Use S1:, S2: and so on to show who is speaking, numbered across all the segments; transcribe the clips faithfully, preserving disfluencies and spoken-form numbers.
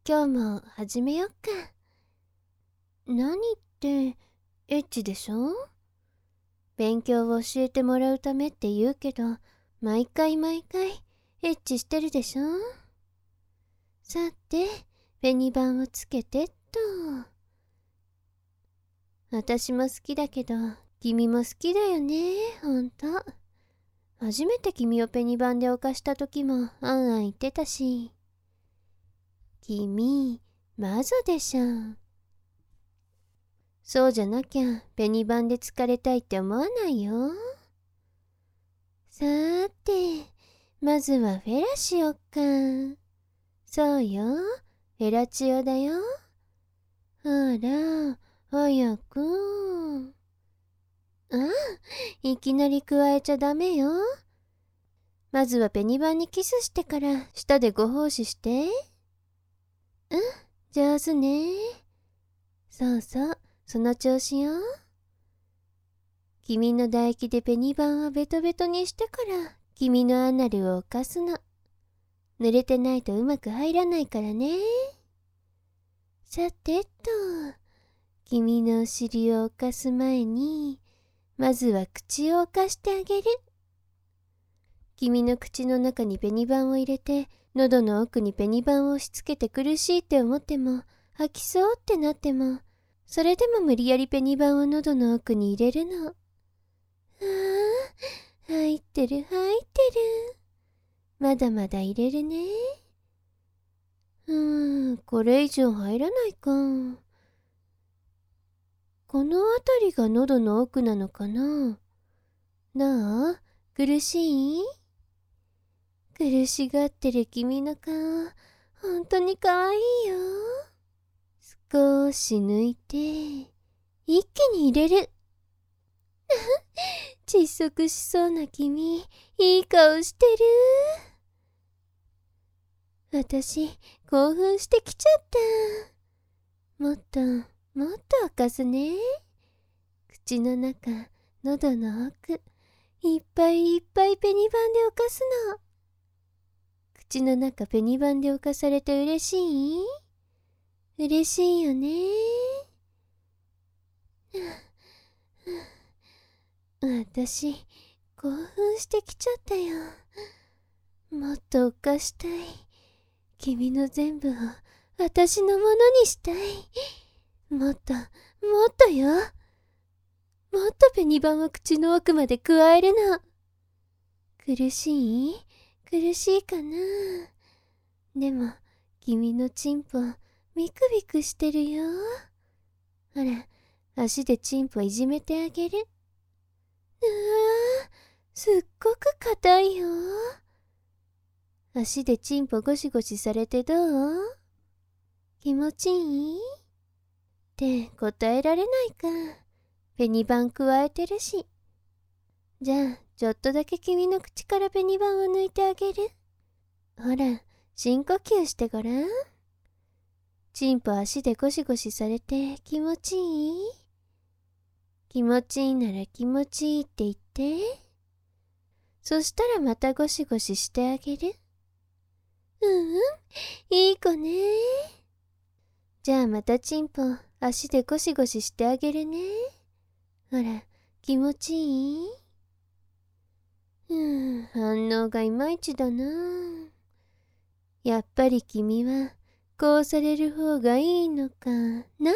S1: 今日も始めよっか。何って、エッチでしょ？勉強を教えてもらうためって言うけど、毎回毎回、エッチしてるでしょ？さて、ペニバンをつけてっと。私も好きだけど、君も好きだよね、ほんと。初めて君をペニバンで犯した時も、あんあん言ってたし。君、魔女でしょ。そうじゃなきゃ、ペニバンで疲れたいって思わないよ。さーて、まずはフェラしよっか。そうよ、フェラチオだよ。ほら、早く。あ、いきなり加えちゃダメよ。まずはペニバンにキスしてから、舌でご奉仕して。うん、上手ね。そうそう、その調子よ。君の唾液でペニバンをベトベトにしてから君のアナルを犯すの。濡れてないとうまく入らないからね。さてと、君のお尻を犯す前に、まずは口を犯してあげる。君の口の中にペニバンを入れて、喉の奥にペニバンを押し付けて苦しいって思っても、吐きそうってなっても、それでも無理やりペニバンを喉の奥に入れるの。ああ、入ってる入ってる。まだまだ入れるね。うーん、これ以上入らないか。この辺りが喉の奥なのかな。なあ、苦しい？苦しがってる君の顔、ほんとにかわいいよ。少し抜いて、一気に入れる。窒息しそうな君、いい顔してる。私、興奮してきちゃった。もっと、もっと明かすね。口の中、喉の奥、いっぱいいっぱいペニバンで犯すの。口の中ペニバンで犯されて嬉しい？嬉しいよね。私、興奮してきちゃったよ。もっと犯したい。君の全部を私のものにしたい。もっと、もっとよ。もっとペニバンを口の奥まで加えるの。苦しい？苦しいかな。でも、君のチンポ、ビクビクしてるよ。ほら、足でチンポいじめてあげる。うわー、すっごく硬いよ。足でチンポゴシゴシされてどう？気持ちいい？って答えられないか。ペニバン加えてるし。じゃあ、ちょっとだけ君の口からペニバンを抜いてあげる。ほら、深呼吸してごらん。チンポ足でゴシゴシされて気持ちいい？気持ちいいなら気持ちいいって言って。そしたらまたゴシゴシしてあげる。うんうん、いい子ね。じゃあまたチンポ足でゴシゴシしてあげるね。ほら、気持ちいい？うーん、反応がいまいちだな。やっぱり君はこうされる方がいいのかな。やっぱ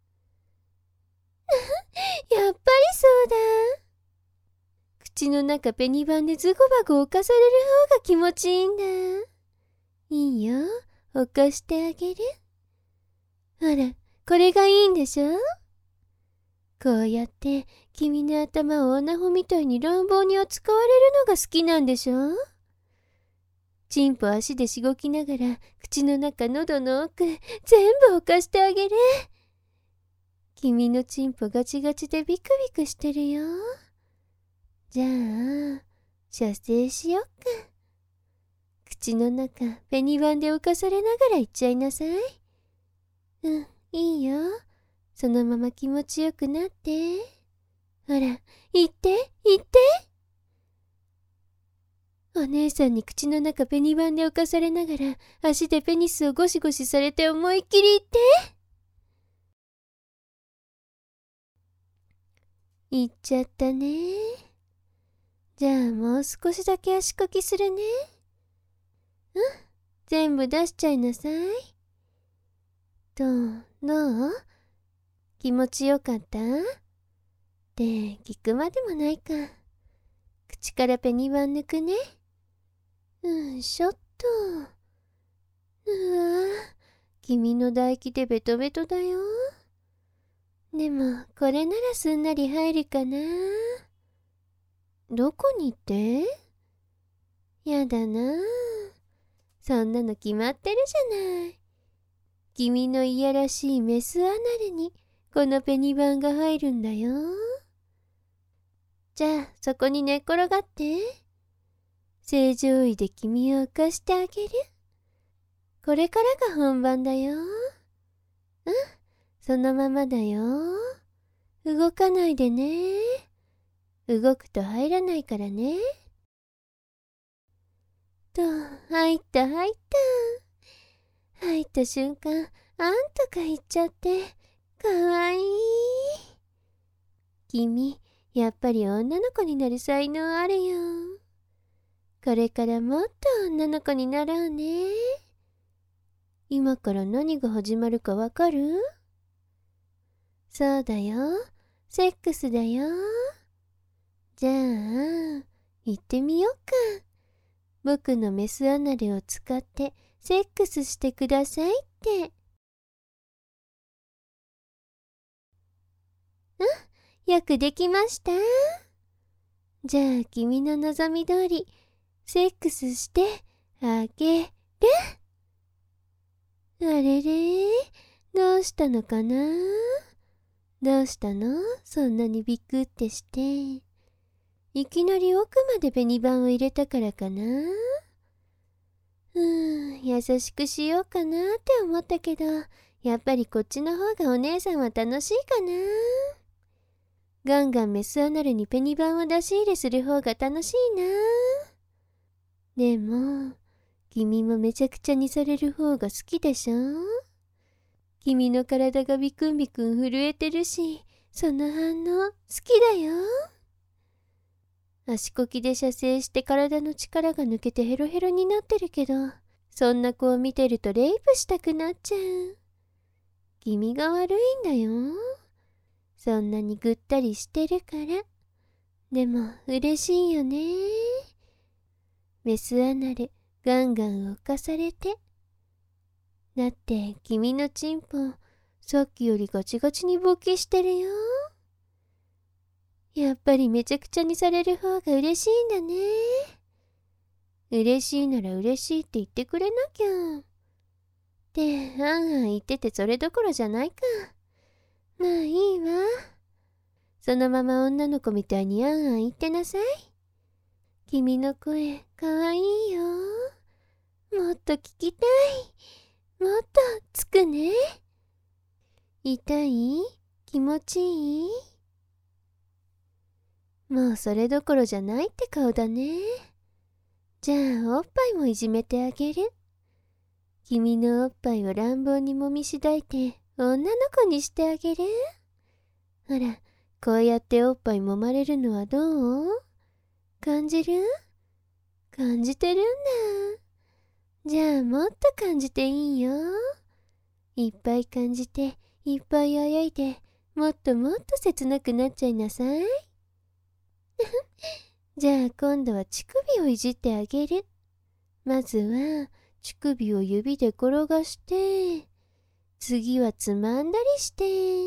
S1: りそうだ。口の中ペニバンでズゴバゴ犯される方が気持ちいいんだ。いいよ、犯してあげる。ほら、これがいいんでしょ。こうやって君の頭をオナホみたいに乱暴に扱われるのが好きなんでしょ。チンポ足でしごきながら口の中喉の奥全部犯してあげる。君のチンポガチガチでビクビクしてるよ。じゃあ射精しよっか。口の中ペニバンで犯されながら行っちゃいなさい。うん、いいよ。そのまま気持ちよくなって。ほら、行って行って。 お姉さんに口の中ペニバンで侵されながら足でペニスをゴシゴシされて思いっきり言って。言っちゃったね。じゃあもう少しだけ足こきするね。うん、全部出しちゃいなさい。どうどう気持ちよかったって聞くまでもないか。口からペニバン抜くね。うんしょっと。うわぁ、君の唾液でベトベトだよ。でもこれならすんなり入るかな。どこにって？やだなぁ。そんなの決まってるじゃない。君のいやらしいメスアナルにこのペニバンが入るんだよ。じゃあそこに寝っ転がって。正常位で君を浮かしてあげる。これからが本番だよ。うん、そのままだよ。動かないでね。動くと入らないからね。と、入った入った。入った瞬間、あんとか言っちゃって、かわいい。君、やっぱり女の子になる才能あるよ。これからもっと女の子になろうね。今から何が始まるかわかる？そうだよ。セックスだよ。じゃあ、行ってみようか。僕のメスアナルを使ってセックスしてくださいって。うん、よくできました。じゃあ君の望み通りセックスしてあげる。あれれ、どうしたのかな？どうしたの？そんなにビクってして。いきなり奥までペニバンを入れたからかな？うーん、優しくしようかなって思ったけど、やっぱりこっちの方がお姉さんは楽しいかな。ガンガンメスアナルにペニバンを出し入れする方が楽しいな。でも、君もめちゃくちゃにされる方が好きでしょ？君の体がビクンビクン震えてるし、その反応好きだよ。足こきで射精して体の力が抜けてヘロヘロになってるけど、そんな子を見てるとレイプしたくなっちゃう。君が悪いんだよ。そんなにぐったりしてるから。でも嬉しいよね。メスアナルガンガン侵されて。だって君のチンポさっきよりガチガチに勃起してるよ。やっぱりめちゃくちゃにされる方が嬉しいんだね。嬉しいなら嬉しいって言ってくれなきゃ。ってあんあん言っててそれどころじゃないか。まあいいわ。そのまま女の子みたいにあんあん言ってなさい。君の声かわいいよ。もっと聞きたい。もっとつくね。痛い？気持ちいい？もうそれどころじゃないって顔だね。じゃあおっぱいもいじめてあげる。君のおっぱいを乱暴にもみしだいて女の子にしてあげる。ほら、こうやっておっぱい揉まれるのはどう？感じる？感じてるんだ。じゃあもっと感じていいよ。いっぱい感じていっぱいあやいで、もっともっと切なくなっちゃいなさい。じゃあ今度は乳首をいじってあげる。まずは乳首を指で転がして、次はつまんだりして、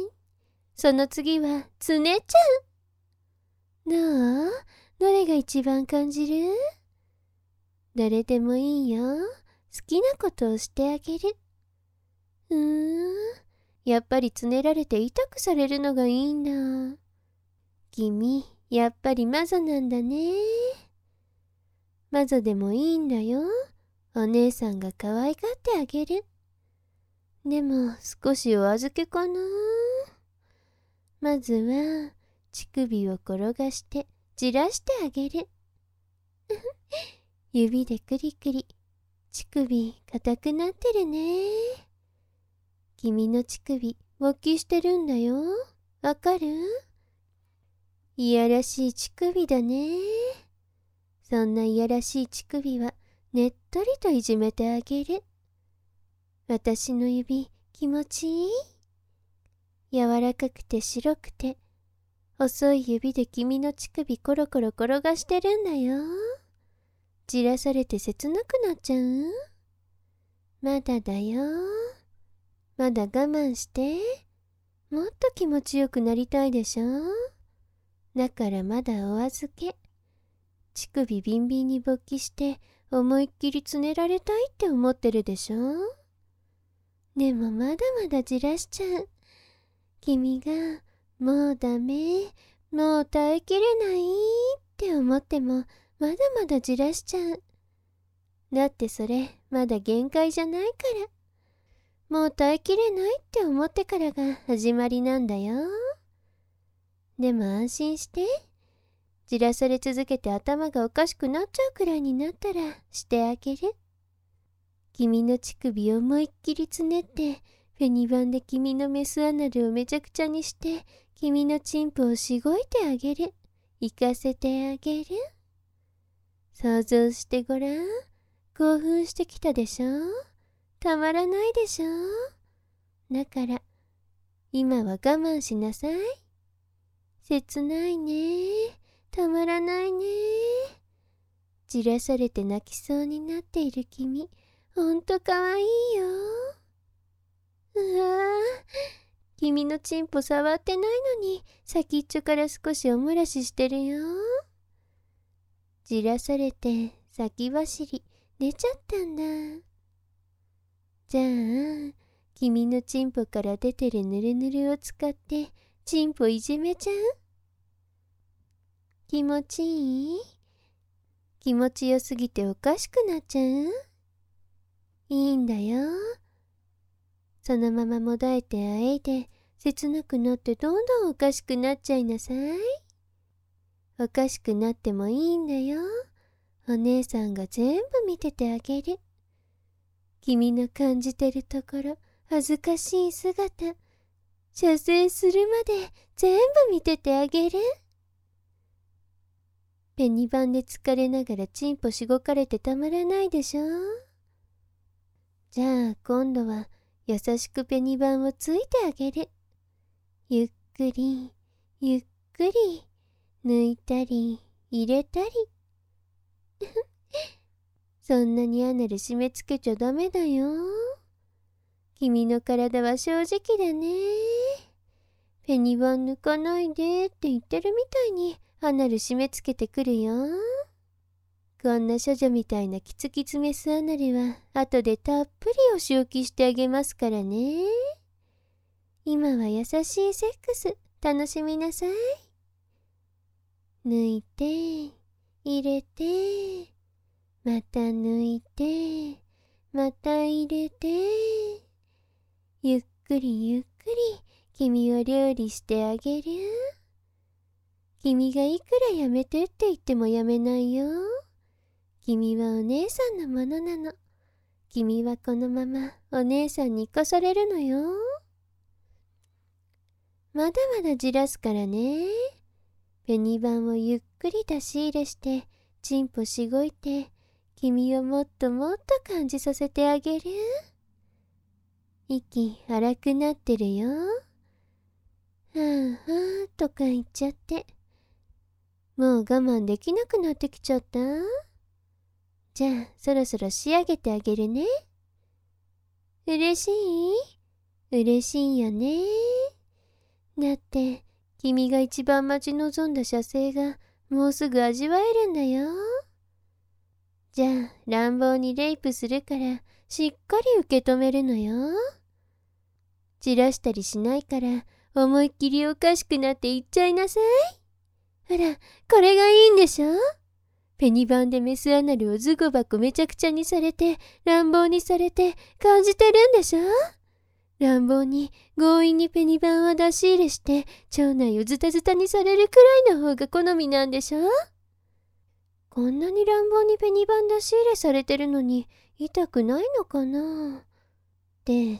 S1: その次はつねちゃう。どう？どれが一番感じる？どれでもいいよ。好きなことをしてあげる。うーん、やっぱりつねられて痛くされるのがいいんだ。君、やっぱりマゾなんだね。マゾでもいいんだよ。お姉さんが可愛がってあげる。でも少しお預けかな。まずは乳首を転がしてじらしてあげる。 指でクリクリ。乳首硬くなってるね。君の乳首勃起してるんだよ。わかる？いやらしい乳首だね。そんないやらしい乳首はねっとりといじめてあげる。私の指気持ちいい？柔らかくて白くて細い指で君の乳首コロコロ転がしてるんだよ。じらされて切なくなっちゃう？まだだよ。まだ我慢して。もっと気持ちよくなりたいでしょ。だからまだお預け。乳首ビンビンに勃起して思いっきりつねられたいって思ってるでしょ。でもまだまだじらしちゃう。君がもうダメ、もう耐えきれないって思ってもまだまだじらしちゃう。だってそれまだ限界じゃないから。もう耐えきれないって思ってからが始まりなんだよ。でも安心して。じらされ続けて頭がおかしくなっちゃうくらいになったらしてあげる。君の乳首を思いっきりつねってフェニバンで君のメスアナルをめちゃくちゃにして君のチンポをしごいてあげる。行かせてあげる。想像してごらん。興奮してきたでしょ。たまらないでしょ。だから今は我慢しなさい。切ないね。たまらないね。じらされて泣きそうになっている君、ほんとかわいいよ。うわぁ、君のチンポ触ってないのに先っちょから少しおもらししてるよ。じらされて先走り出ちゃったんだ。じゃあ君のチンポから出てるぬるぬるを使ってチンポいじめちゃう？気持ちいい？気持ちよすぎておかしくなっちゃう？いいんだよ。そのままもだえてあえいで切なくなってどんどんおかしくなっちゃいなさい。おかしくなってもいいんだよ。お姉さんが全部見ててあげる。君の感じてるところ、恥ずかしい姿、射精するまで全部見ててあげる。ペニバンで疲れながらチンポしごかれてたまらないでしょ。じゃあ今度は優しくペニバンをついてあげる。ゆっくりゆっくり抜いたり入れたりそんなにアナル締め付けちゃダメだよ。君の体は正直だね。ペニバン抜かないでって言ってるみたいにアナル締め付けてくるよ。こんな処女みたいなキツキツメスアナルは後でたっぷりお仕置きしてあげますからね。今は優しいセックス楽しみなさい。抜いて入れてまた抜いてまた入れて、ゆっくりゆっくり君を料理してあげる。君がいくらやめてって言ってもやめないよ。君はお姉さんのものなの。君はこのままお姉さんに生かされるのよ。まだまだじらすからね。ペニバンをゆっくり出し入れしてチンポしごいて君をもっともっと感じさせてあげる。息荒くなってるよ。はぁはぁとか言っちゃってもう我慢できなくなってきちゃった。じゃあそろそろ仕上げてあげるね。嬉しい？嬉しいよね。だって君が一番待ち望んだ射精がもうすぐ味わえるんだよ。じゃあ乱暴にレイプするからしっかり受け止めるのよ。じらしたりしないから思いっきりおかしくなって言っちゃいなさい。ほらこれがいいんでしょ。ペニバンでメスアナルをズゴバコめちゃくちゃにされて乱暴にされて感じてるんでしょ。乱暴に強引にペニバンを出し入れして腸内をズタズタにされるくらいの方が好みなんでしょ。 こんなに乱暴にペニバン出し入れされてるのに痛くないのかなって、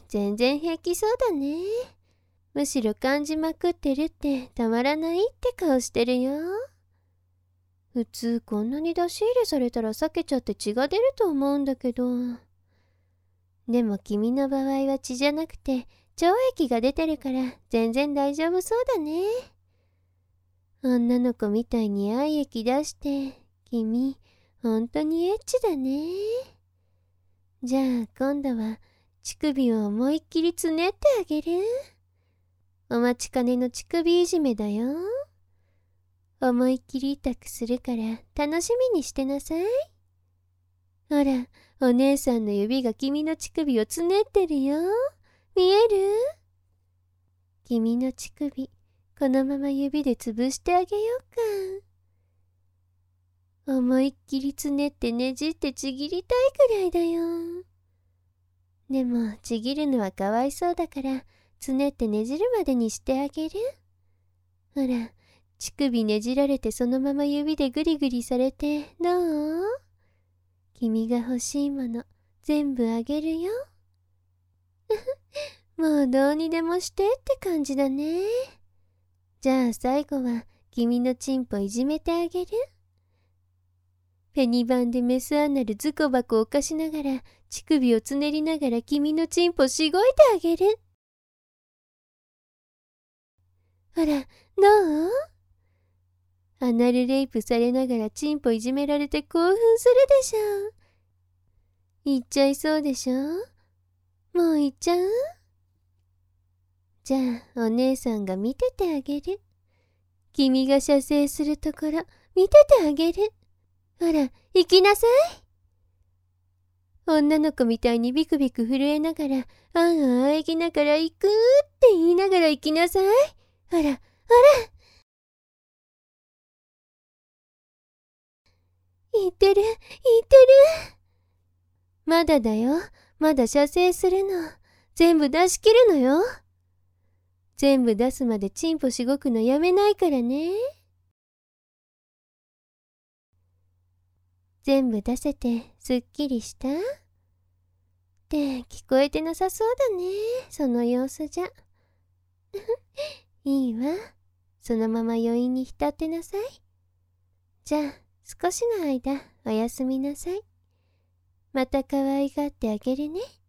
S1: 全然平気そうだね。むしろ感じまくってるってたまらないって顔してるよ。普通こんなに出し入れされたら避けちゃって血が出ると思うんだけど。でも君の場合は血じゃなくて腸液が出てるから全然大丈夫そうだね。女の子みたいに愛液出して、君ほんとにエッチだね。じゃあ今度は乳首を思いっきりつねってあげる。お待ちかねの乳首いじめだよ。思いっきり痛くするから楽しみにしてなさい。ほら、お姉さんの指が君の乳首をつねってるよ。見える？君の乳首、このまま指で潰してあげようか。思いっきりつねってねじってちぎりたいくらいだよ。でもちぎるのはかわいそうだからつねってねじるまでにしてあげる。ほら、乳首ねじられてそのまま指でグリグリされてどう？君が欲しいもの全部あげるよ。もうどうにでもしてって感じだね。じゃあ最後は君のチンポいじめてあげる。ペニバンでメスアナルズコバコを犯しながら乳首をつねりながら君のチンポしごいてあげる。ほら、どう？アナルレイプされながらチンポいじめられて興奮するでしょ。言っちゃいそうでしょ。もう言っちゃう？じゃあお姉さんが見ててあげる。君が射精するところ見ててあげる。ほら、行きなさい。女の子みたいにビクビク震えながら、あんあん喘ぎながら行くって言いながら行きなさい。ほら、ほら。言ってる、言ってる。まだだよ。まだ射精するの。全部出し切るのよ。全部出すまでチンポしごくのやめないからね。全部出せてすっきりした？って聞こえてなさそうだね、その様子じゃ。いいわ。そのまま余韻に浸ってなさい。じゃあ少しの間おやすみなさい。また可愛がってあげるね。